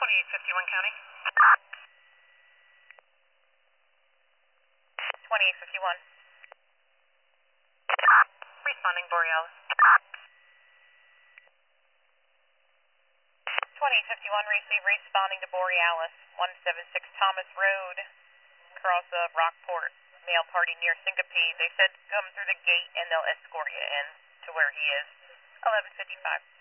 2851 County. 2851. Responding Borealis. 2851, receive responding to Borealis, 176 Thomas Road, across of Rockport, male party near Syncope. They said come through the gate and they'll escort you in to where he is. 1155.